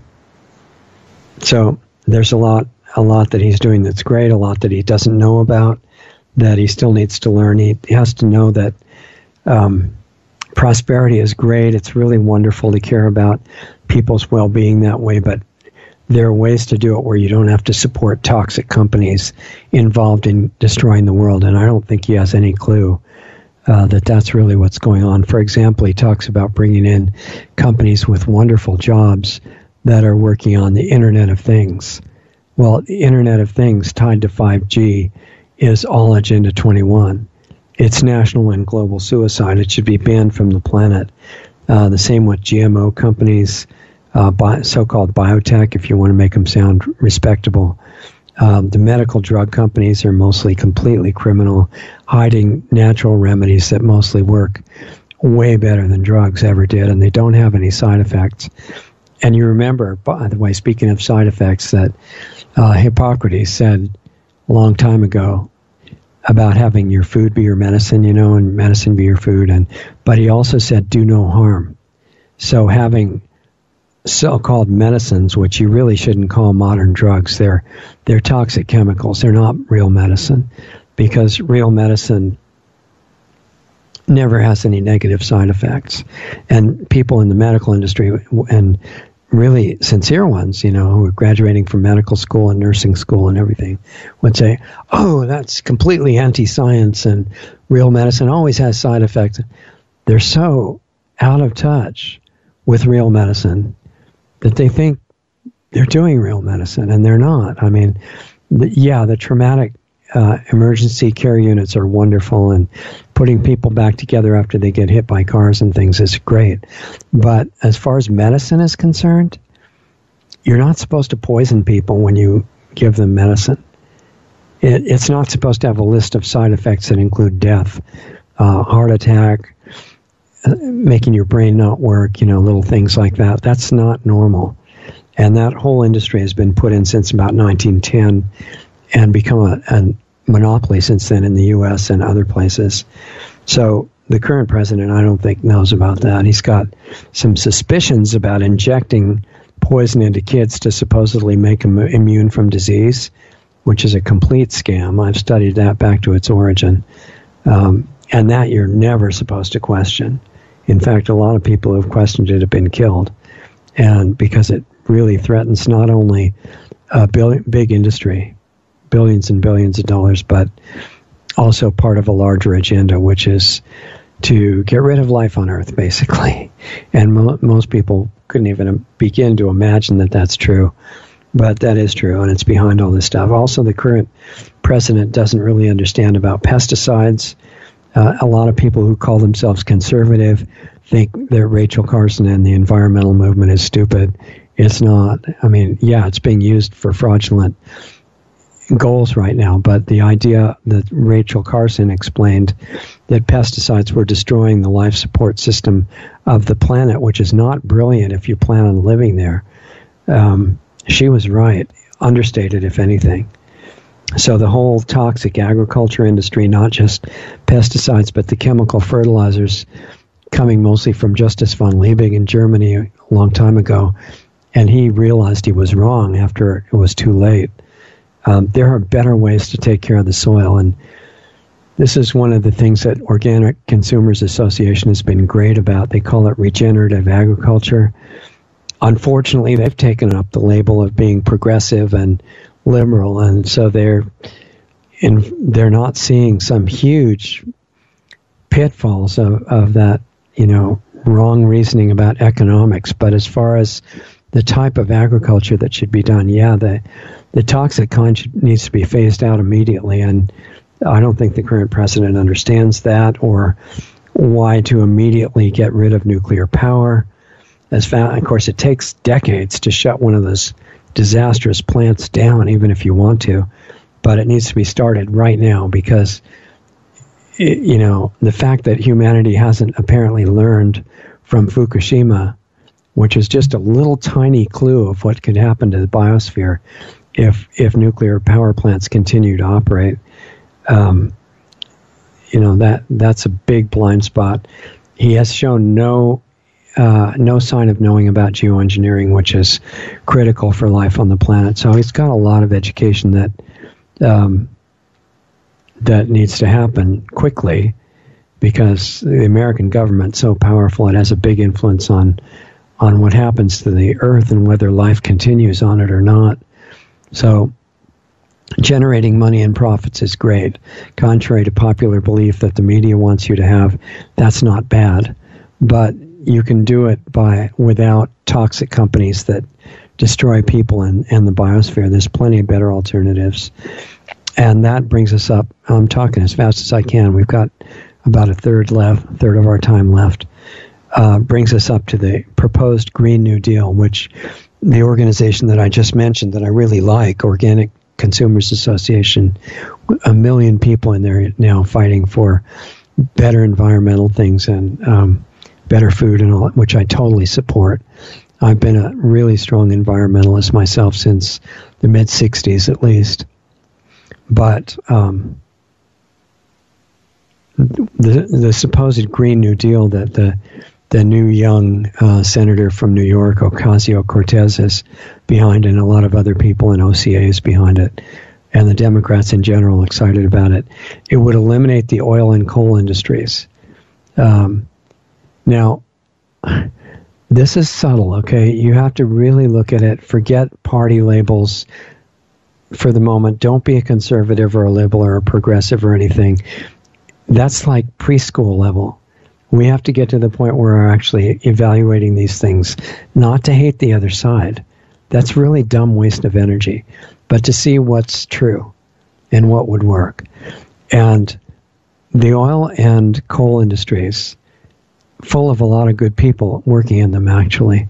so there's a lot, a lot that he's doing that's great, a lot that he doesn't know about, that he still needs to learn. He, he has to know that um, prosperity is great. It's really wonderful to care about people's well-being that way, but there are ways to do it where you don't have to support toxic companies involved in destroying the world, and I don't think he has any clue uh, that that's really what's going on. For example, he talks about bringing in companies with wonderful jobs that are working on the Internet of Things. Well, the Internet of Things tied to five G is all Agenda twenty-one. It's national and global suicide. It should be banned from the planet. Uh, the same with G M O companies, uh, bi- so-called biotech, if you want to make them sound respectable. Um, the medical drug companies are mostly completely criminal, hiding natural remedies that mostly work way better than drugs ever did, and they don't have any side effects. And you remember, by the way, speaking of side effects, that uh, Hippocrates said a long time ago about having your food be your medicine, you know, and medicine be your food. And but he also said, do no harm. So having so-called medicines, which you really shouldn't call modern drugs, they're they're toxic chemicals. They're not real medicine, because real medicine never has any negative side effects. And people in the medical industry, and really sincere ones, you know, who are graduating from medical school and nursing school and everything, would say, oh, that's completely anti-science, and real medicine always has side effects. They're so out of touch with real medicine that they think they're doing real medicine, and they're not. I mean, the, yeah, the traumatic uh, emergency care units are wonderful, and putting people back together after they get hit by cars and things is great. But as far as medicine is concerned, you're not supposed to poison people when you give them medicine. It, it's not supposed to have a list of side effects that include death, uh, heart attack, uh, making your brain not work, you know, little things like that. That's not normal. And that whole industry has been put in since about nineteen ten and become a, a monopoly since then in the U S and other places. So the current president, I don't think, knows about that. He's got some suspicions about injecting poison into kids to supposedly make them immune from disease, which is a complete scam. I've studied that back to its origin. Um, and that you're never supposed to question. In fact, a lot of people who have questioned it have been killed. And because it really threatens not only a billion, big industry, billions and billions of dollars, but also part of a larger agenda, which is to get rid of life on Earth, basically. And mo- most people couldn't even begin to imagine that that's true. But that is true, and it's behind all this stuff. Also, the current president doesn't really understand about pesticides. Uh, a lot of people who call themselves conservative think that Rachel Carson and the environmental movement is stupid. It's not. I mean, yeah, it's being used for fraudulent goals right now, but the idea that Rachel Carson explained that pesticides were destroying the life support system of the planet, which is not brilliant if you plan on living there. Um, she was right, understated if anything. So the whole toxic agriculture industry, not just pesticides, but the chemical fertilizers coming mostly from Justus von Liebig in Germany a long time ago, and he realized he was wrong after it was too late. Um, there are better ways to take care of the soil, and this is one of the things that Organic Consumers Association has been great about. They call it regenerative agriculture. Unfortunately, they've taken up the label of being progressive and liberal, and so they're in, they're not seeing some huge pitfalls of, of that, you know, wrong reasoning about economics. But as far as the type of agriculture that should be done, yeah, the the toxic kind should, needs to be phased out immediately, and I don't think the current president understands that, or why to immediately get rid of nuclear power. As fa- of course, it takes decades to shut one of those disastrous plants down, even if you want to, but it needs to be started right now, because it, you know, the fact that humanity hasn't apparently learned from Fukushima, which is just a little tiny clue of what could happen to the biosphere if if nuclear power plants continue to operate. Um, you know, that that's a big blind spot. He has shown no uh, no sign of knowing about geoengineering, which is critical for life on the planet. So he's got a lot of education that um, that needs to happen quickly, because the American government's so powerful. It has a big influence on on what happens to the Earth and whether life continues on it or not. So generating money and profits is great. Contrary to popular belief that the media wants you to have, that's not bad. But you can do it by without toxic companies that destroy people and, and the biosphere. There's plenty of better alternatives. And that brings us up. I'm talking as fast as I can. We've got about a third left, third of our time left. uh, brings us up to the proposed Green New Deal, which the organization that I just mentioned that I really like, Organic Consumers Association, a million people in there now fighting for better environmental things and um, better food and all, which I totally support. I've been a really strong environmentalist myself since the mid-sixties at least. But um, the the supposed Green New Deal that the the new young uh, senator from New York, Ocasio-Cortez, is behind, and a lot of other people in O C A is behind it, and the Democrats in general excited about it. It would eliminate the oil and coal industries. Um, now, this is subtle, okay? You have to really look at it. Forget party labels for the moment. Don't be a conservative or a liberal or a progressive or anything. That's like preschool level. We have to get to the point where we're actually evaluating these things, not to hate the other side. That's really dumb waste of energy, but to see what's true and what would work. And the oil and coal industries, full of a lot of good people working in them actually,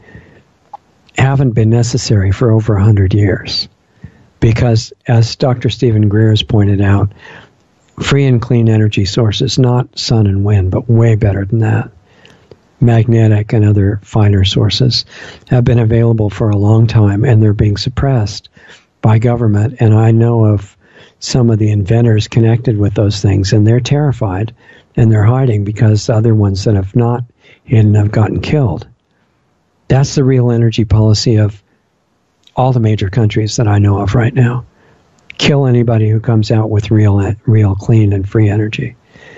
haven't been necessary for over one hundred years. Because, as Doctor Stephen Greer has pointed out, free and clean energy sources, not sun and wind, but way better than that, magnetic and other finer sources, have been available for a long time, and they're being suppressed by government. And I know of some of the inventors connected with those things, and they're terrified, and they're hiding because the other ones that have not hidden have gotten killed. That's the real energy policy of all the major countries that I know of right now. Kill anybody who comes out with real, real clean and free energy.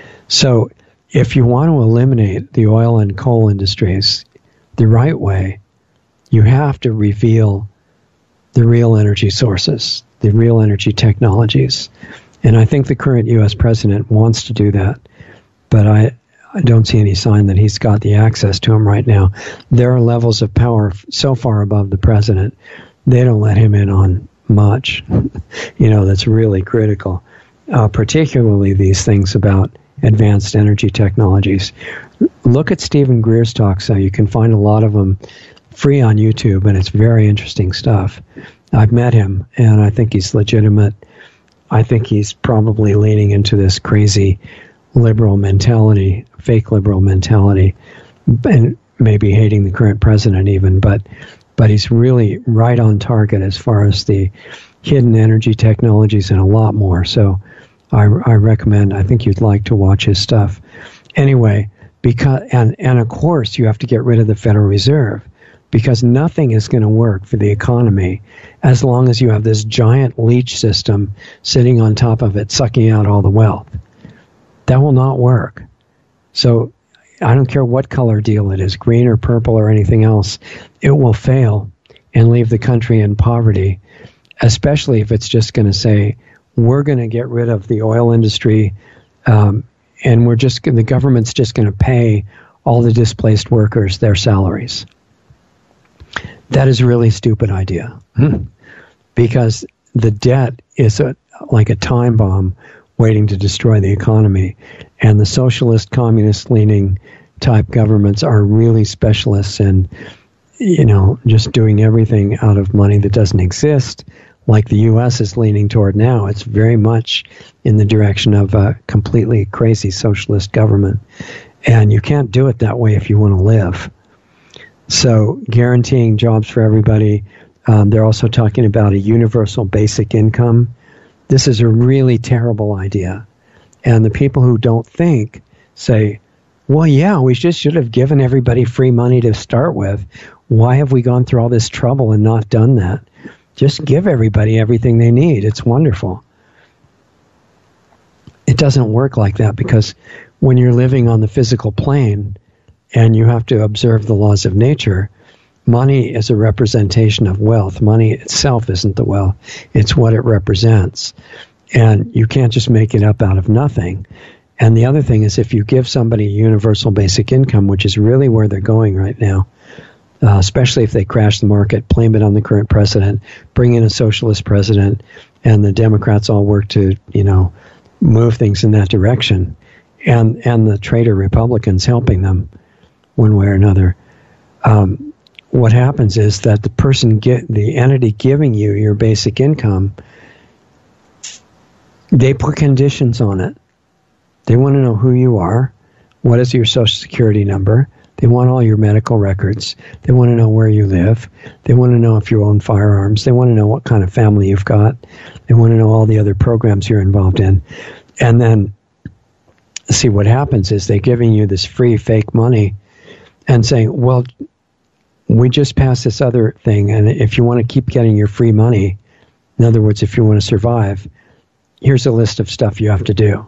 So if you want to eliminate the oil and coal industries the right way, you have to reveal the real energy sources, the real energy technologies. And I think the current U S president wants to do that, but I, I don't see any sign that he's got the access to them right now. There are levels of power so far above the president, they don't let him in on much, you know, that's really critical, uh, particularly these things about advanced energy technologies. Look at Stephen Greer's talks. Uh, you can find a lot of them free on YouTube, and it's very interesting stuff. I've met him, and I think he's legitimate. I think he's probably leaning into this crazy liberal mentality, fake liberal mentality, and maybe hating the current president even, but but he's really right on target as far as the hidden energy technologies and a lot more. So I, I recommend, I think you'd like to watch his stuff. Anyway, because and, and of course you have to get rid of the Federal Reserve, because nothing is going to work for the economy as long as you have this giant leech system sitting on top of it, sucking out all the wealth. That will not work. So I don't care what color deal it is, green or purple or anything else, it will fail and leave the country in poverty, especially if it's just going to say, we're going to get rid of the oil industry, um, and we're just the government's just going to pay all the displaced workers their salaries. That is a really stupid idea, because the debt is a, like a time bomb waiting to destroy the economy. And the socialist, communist-leaning type governments are really specialists in, you know, just doing everything out of money that doesn't exist, like the U S is leaning toward now. It's very much in the direction of a completely crazy socialist government. And you can't do it that way if you want to live. So guaranteeing jobs for everybody. Um, they're also talking about a universal basic income. This is a really terrible idea. And the people who don't think say, well, yeah, we just should have given everybody free money to start with. Why have we gone through all this trouble and not done that? Just give everybody everything they need. It's wonderful. It doesn't work like that, because when you're living on the physical plane and you have to observe the laws of nature, money is a representation of wealth. Money itself isn't the wealth. It's what it represents. And you can't just make it up out of nothing. And the other thing is, if you give somebody a universal basic income, which is really where they're going right now, uh, especially if they crash the market, blame it on the current president, bring in a socialist president, and the Democrats all work to, you know, move things in that direction, and, and the traitor Republicans helping them, one way or another. Um, what happens is that the person, get the entity giving you your basic income, they put conditions on it. They want to know who you are, what is your social security number. They want all your medical records. They want to know where you live. They want to know if you own firearms. They want to know what kind of family you've got. They want to know all the other programs you're involved in. And then, see, what happens is they're giving you this free fake money and saying, well, we just passed this other thing, and if you want to keep getting your free money, in other words, if you want to survive, here's a list of stuff you have to do.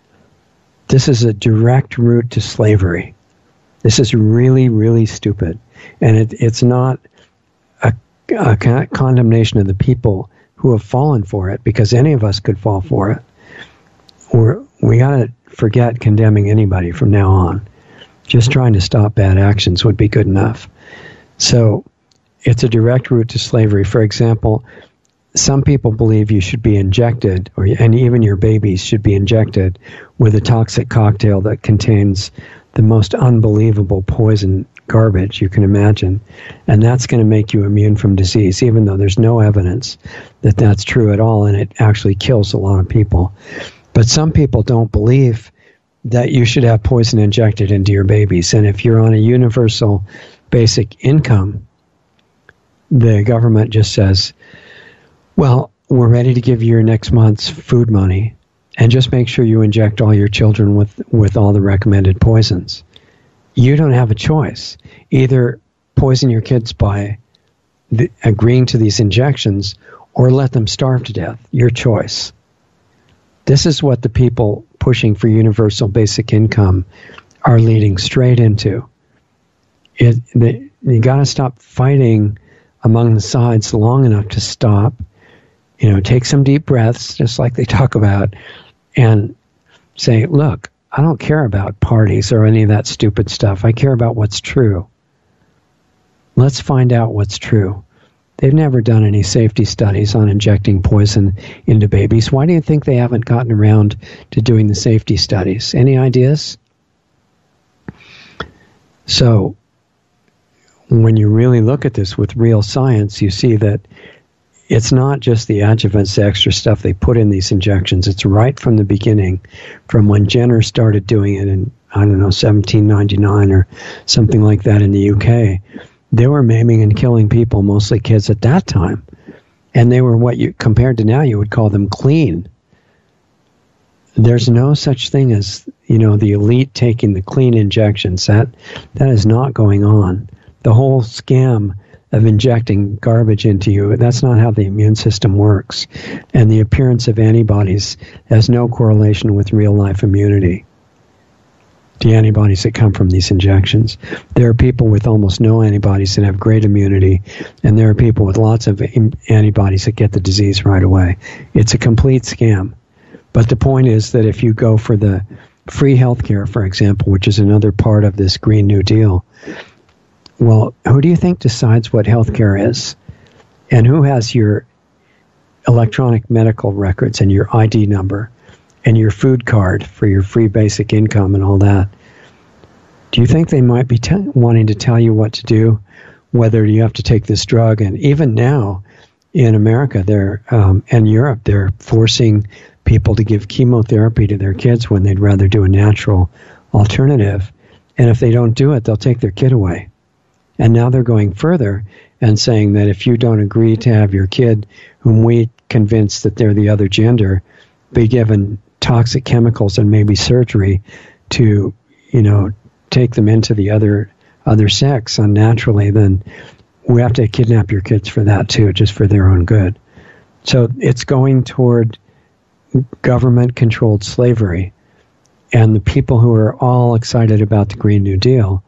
This is a direct route to slavery. This is really, really stupid. And it, it's not a, a condemnation of the people who have fallen for it, because any of us could fall for it. We're, we got to forget condemning anybody from now on. Just trying to stop bad actions would be good enough. So it's a direct route to slavery. For example, some people believe you should be injected, or and even your babies should be injected with a toxic cocktail that contains the most unbelievable poison garbage you can imagine. And that's going to make you immune from disease, even though there's no evidence that that's true at all, and it actually kills a lot of people. But some people don't believe that you should have poison injected into your babies. And if you're on a universal basic income, the government just says, well, we're ready to give you your next month's food money, and just make sure you inject all your children with, with all the recommended poisons. You don't have a choice. Either poison your kids by the, agreeing to these injections, or let them starve to death. Your choice. This is what the people pushing for universal basic income are leading straight into. It, the, you got to stop fighting among the sides long enough to stop. You know, take some deep breaths, just like they talk about, and say, look, I don't care about parties or any of that stupid stuff. I care about what's true. Let's find out what's true. They've never done any safety studies on injecting poison into babies. Why do you think they haven't gotten around to doing the safety studies? Any ideas? So, when you really look at this with real science, you see that it's not just the adjuvants, the extra stuff they put in these injections. It's right from the beginning, from when Jenner started doing it in, I don't know, seventeen ninety-nine or something like that in the U K. They were maiming and killing people, mostly kids at that time. And they were what you, compared to now, you would call them clean. There's no such thing as, you know, the elite taking the clean injections. That that is not going on. The whole scam of injecting garbage into you, that's not how the immune system works. And the appearance of antibodies has no correlation with real-life immunity. The antibodies that come from these injections. There are people with almost no antibodies that have great immunity, and there are people with lots of im- antibodies that get the disease right away. It's a complete scam. But the point is that if you go for the free healthcare, for example, which is another part of this Green New Deal, well, who do you think decides what healthcare is? And who has your electronic medical records and your I D number and your food card for your free basic income and all that? Do you think they might be t- wanting to tell you what to do, whether you have to take this drug? And even now in America they're um, and Europe, they're forcing people to give chemotherapy to their kids when they'd rather do a natural alternative. And if they don't do it, they'll take their kid away. And now they're going further and saying that if you don't agree to have your kid, whom we convince that they're the other gender, be given toxic chemicals and maybe surgery to, you know, take them into the other other sex unnaturally, then we have to kidnap your kids for that too, just for their own good. So it's going toward government-controlled slavery. And the people who are all excited about the Green New Deal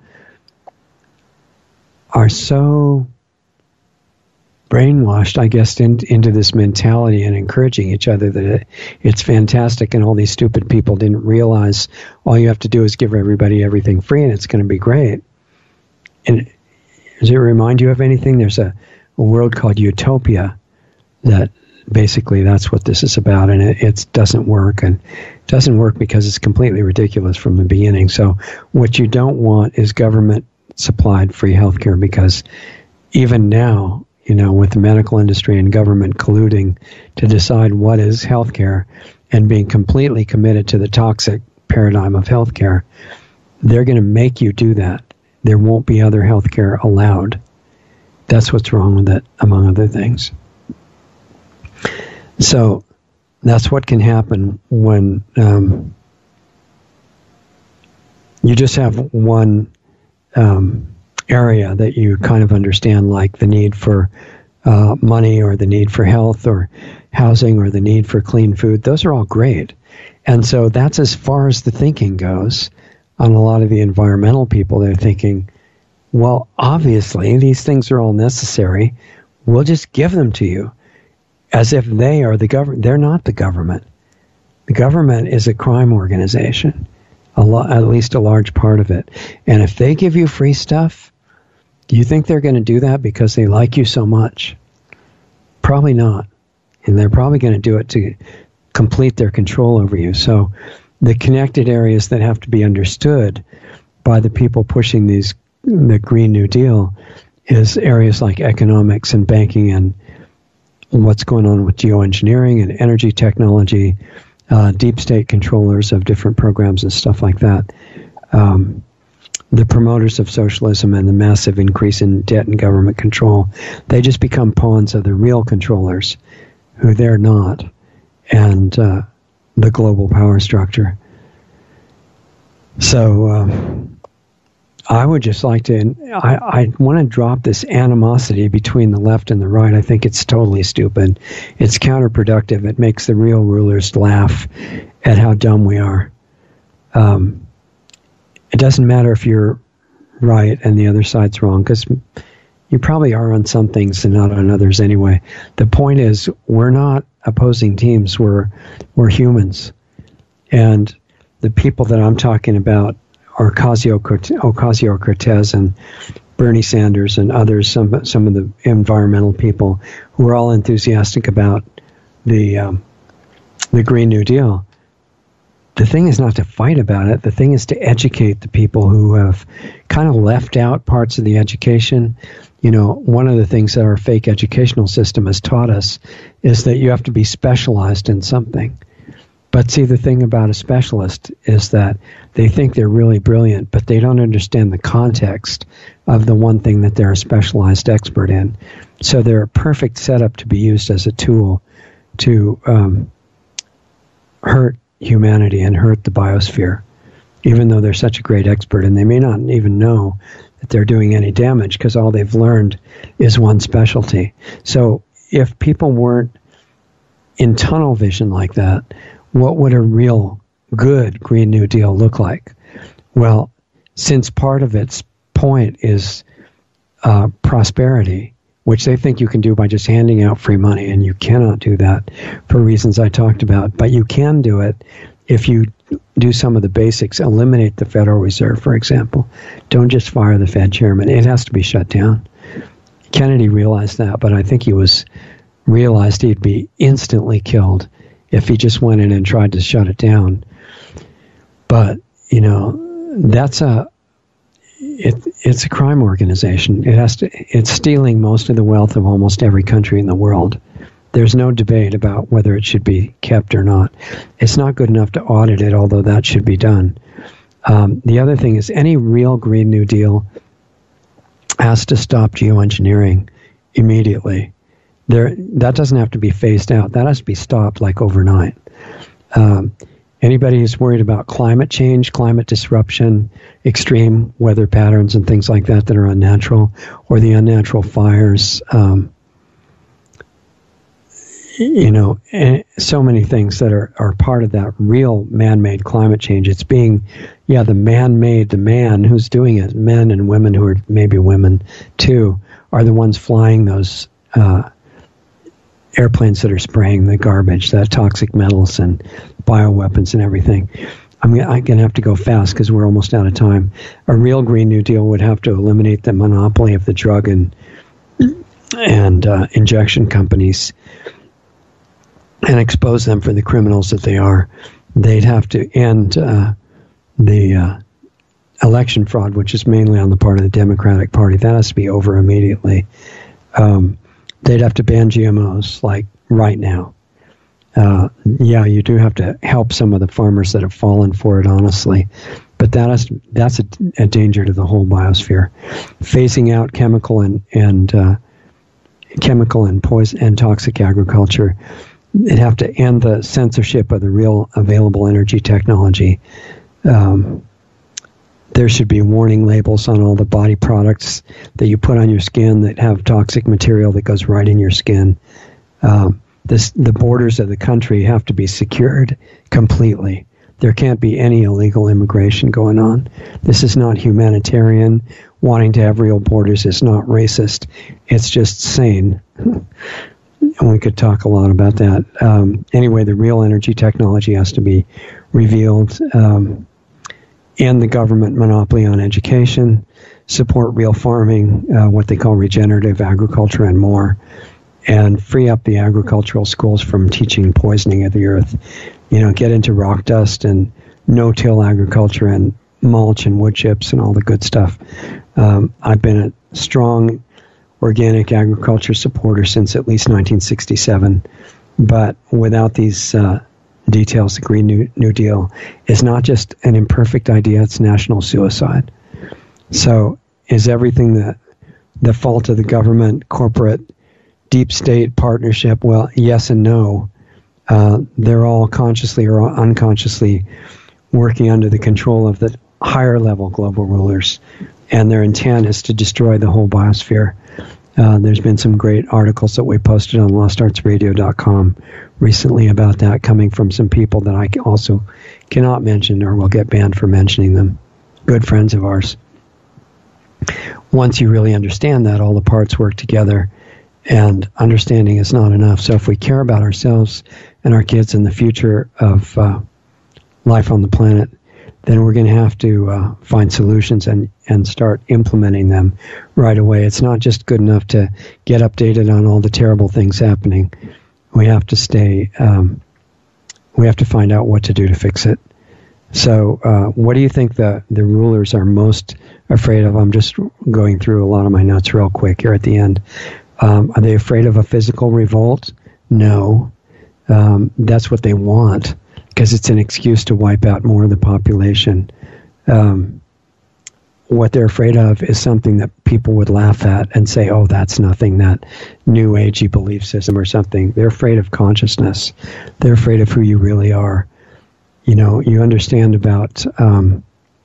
are so brainwashed, I guess, in, into this mentality and encouraging each other that it, it's fantastic, and all these stupid people didn't realize all you have to do is give everybody everything free and it's going to be great. And does it remind you of anything? There's a, a world called Utopia that basically that's what this is about, and it, it doesn't work, and it doesn't work because it's completely ridiculous from the beginning. So what you don't want is government-supplied free healthcare, because even now, you know, with the medical industry and government colluding to decide what is healthcare and being completely committed to the toxic paradigm of healthcare, they're going to make you do that. There won't be other healthcare allowed. That's what's wrong with it, among other things. So that's what can happen when um, you just have one um, area that you kind of understand, like the need for uh, money or the need for health or housing or the need for clean food. Those are all great. And so that's as far as the thinking goes on a lot of the environmental people. They're thinking, well, obviously, these things are all necessary. We'll just give them to you, as if they are the government. They're not the government. The government is a crime organization, a lo- at least a large part of it. And if they give you free stuff, do you think they're going to do that because they like you so much? Probably not. And they're probably going to do it to complete their control over you. So the connected areas that have to be understood by the people pushing these the Green New Deal is areas like economics and banking and what's going on with geoengineering and energy technology, uh, deep state controllers of different programs and stuff like that, um, the promoters of socialism and the massive increase in debt and government control. They just become pawns of the real controllers, who they're not, and uh, the global power structure. So um, I would just like to, I, I want to drop this animosity between the left and the right. I think it's totally stupid. It's counterproductive. It makes the real rulers laugh at how dumb we are. Um, it doesn't matter if you're right and the other side's wrong, because you probably are on some things and not on others anyway. The point is, we're not opposing teams. We're, we're humans. And the people that I'm talking about are Ocasio-Cortez and Bernie Sanders and others, some some of the environmental people who are all enthusiastic about the um, the Green New Deal. The thing is not to fight about it. The thing is to educate the people who have kind of left out parts of the education. You know, one of the things that our fake educational system has taught us is that you have to be specialized in something. But see, the thing about a specialist is that they think they're really brilliant, but they don't understand the context of the one thing that they're a specialized expert in. So they're a perfect setup to be used as a tool to um, hurt humanity and hurt the biosphere, even though they're such a great expert. And they may not even know that they're doing any damage because all they've learned is one specialty. So if people weren't in tunnel vision like that, what would a real good Green New Deal look like? Well, since part of its point is uh, prosperity, which they think you can do by just handing out free money, and you cannot do that for reasons I talked about, but you can do it if you do some of the basics. Eliminate the Federal Reserve, for example. Don't just fire the Fed chairman. It has to be shut down. Kennedy realized that, but I think he was realized he'd be instantly killed if he just went in and tried to shut it down. But, you know, that's a, it, it's a crime organization. It has to, it's stealing most of the wealth of almost every country in the world. There's no debate about whether it should be kept or not. It's not good enough to audit it, although that should be done. Um, the other thing is, any real Green New Deal has to stop geoengineering immediately. There, that doesn't have to be phased out. That has to be stopped like overnight. Um, anybody who's worried about climate change, climate disruption, extreme weather patterns and things like that that are unnatural, or the unnatural fires, um, you know, so many things that are, are part of that real man-made climate change. It's being, yeah, the man-made, the man who's doing it, men and women who are maybe women too, are the ones flying those uh airplanes that are spraying the garbage, that toxic metals and bioweapons and everything. I'm, I'm going to have to go fast because we're almost out of time. A real Green New Deal would have to eliminate the monopoly of the drug and and uh, injection companies and expose them for the criminals that they are. They'd have to end uh, the uh, election fraud, which is mainly on the part of the Democratic Party. That has to be over immediately. Um, they'd have to ban G M Os, like right now. Uh, yeah, you do have to help some of the farmers that have fallen for it, honestly. But that is, that's a, a danger to the whole biosphere. Phasing out chemical and, and uh, chemical and poison and toxic agriculture. They'd have to end the censorship of the real available energy technology. Um, there should be warning labels on all the body products that you put on your skin that have toxic material that goes right in your skin. Um, this, the borders of the country have to be secured completely. There can't be any illegal immigration going on. This is not humanitarian. Wanting to have real borders is not racist. It's just sane. And we could talk a lot about that. Um, anyway, the real energy technology has to be revealed. Um, end the government monopoly on education. Support real farming, uh, what they call regenerative agriculture and more. And free up the agricultural schools from teaching poisoning of the earth. You know, get into rock dust and no-till agriculture and mulch and wood chips and all the good stuff. Um, I've been a strong organic agriculture supporter since at least nineteen sixty-seven. But without these uh, details, the Green New, New Deal is not just an imperfect idea, it's national suicide. So is everything the, the fault of the government, corporate, deep state partnership? Well, yes and no. Uh, they're all consciously or unconsciously working under the control of the higher level global rulers, and their intent is to destroy the whole biosphere. Uh, there's been some great articles that we posted on lost arts radio dot com recently about that, coming from some people that I also cannot mention or will get banned for mentioning them. Good friends of ours. Once you really understand that, all the parts work together. And understanding is not enough. So if we care about ourselves and our kids and the future of uh, life on the planet, then we're going to have to uh, find solutions and, and start implementing them right away. It's not just good enough to get updated on all the terrible things happening. We have to stay, um, we have to find out what to do to fix it. So uh, what do you think the, the rulers are most afraid of? I'm just going through a lot of my notes real quick here at the end. Um, are they afraid of a physical revolt? No. Um, that's what they want, because it's an excuse to wipe out more of the population. Um, what they're afraid of is something that people would laugh at and say, oh, that's nothing, that new agey belief system or something. They're afraid of consciousness. They're afraid of who you really are. You know, you understand about um,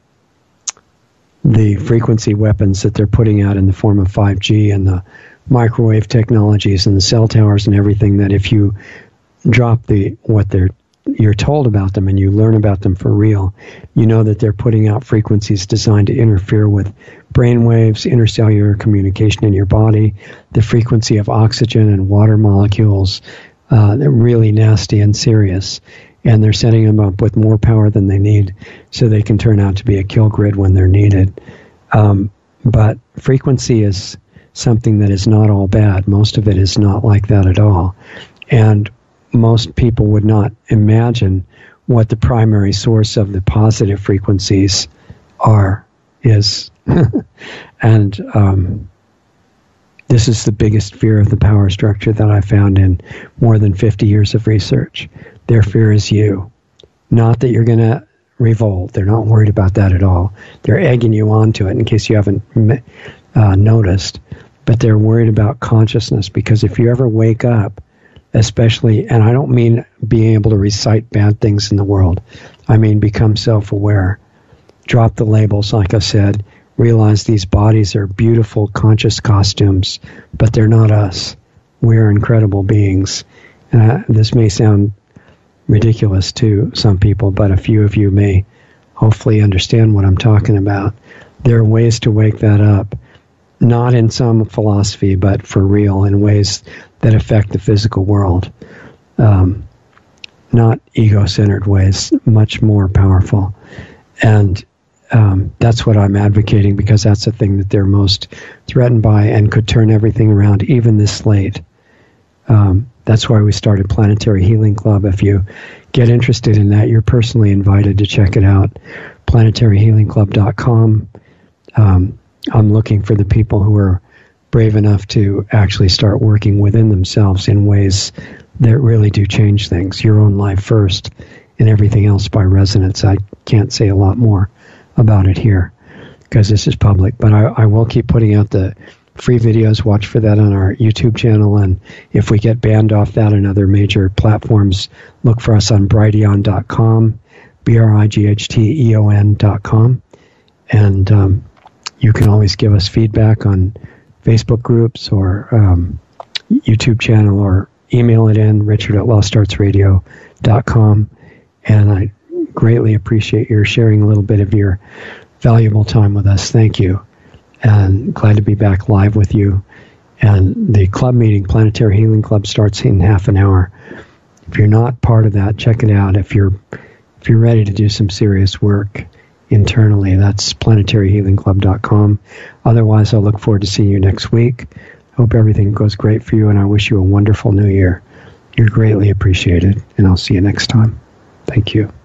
the frequency weapons that they're putting out in the form of five G and the microwave technologies and the cell towers and everything, that if you drop the what they're you're told about them and you learn about them for real, you know that they're putting out frequencies designed to interfere with brain waves, intercellular communication in your body, the frequency of oxygen and water molecules. Uh, they're really nasty and serious. And they're setting them up with more power than they need so they can turn out to be a kill grid when they're needed. Um, but frequency is something that is not all bad. Most of it is not like that at all. And most people would not imagine what the primary source of the positive frequencies are, is. And um, this is the biggest fear of the power structure that I found in more than fifty years of research. Their fear is you. Not that you're going to revolt. They're not worried about that at all. They're egging you onto it in case you haven't uh, noticed. But they're worried about consciousness, because if you ever wake up, especially, and I don't mean being able to recite bad things in the world, I mean become self-aware. Drop the labels, like I said. Realize these bodies are beautiful, conscious costumes, but they're not us. We're incredible beings. Uh, this may sound ridiculous to some people, but a few of you may hopefully understand what I'm talking about. There are ways to wake that up. Not in some philosophy, but for real, in ways that affect the physical world. Um, not ego-centered ways, much more powerful. And um, that's what I'm advocating, because that's the thing that they're most threatened by and could turn everything around, even this late. Um, that's why we started Planetary Healing Club. If you get interested in that, you're personally invited to check it out, planetary healing club dot com. Um, I'm looking for the people who are brave enough to actually start working within themselves in ways that really do change things. Your own life first, and everything else by resonance. I can't say a lot more about it here because this is public, but I, I will keep putting out the free videos. Watch for that on our YouTube channel, and if we get banned off that and other major platforms, look for us on brighteon dot com, B R I G H T E O N dot com, and um, you can always give us feedback on Facebook groups or um, YouTube channel, or email it in, richard at lost arts radio dot com. And I greatly appreciate your sharing a little bit of your valuable time with us. Thank you. And glad to be back live with you. And the club meeting, Planetary Healing Club, starts in half an hour. If you're not part of that, check it out. If you're if you're ready to do some serious work internally, that's planetary healing club dot com. Otherwise, I'll look forward to seeing you next week. Hope everything goes great for you, and I wish you a wonderful new year. You're greatly appreciated, and I'll see you next time. Thank you.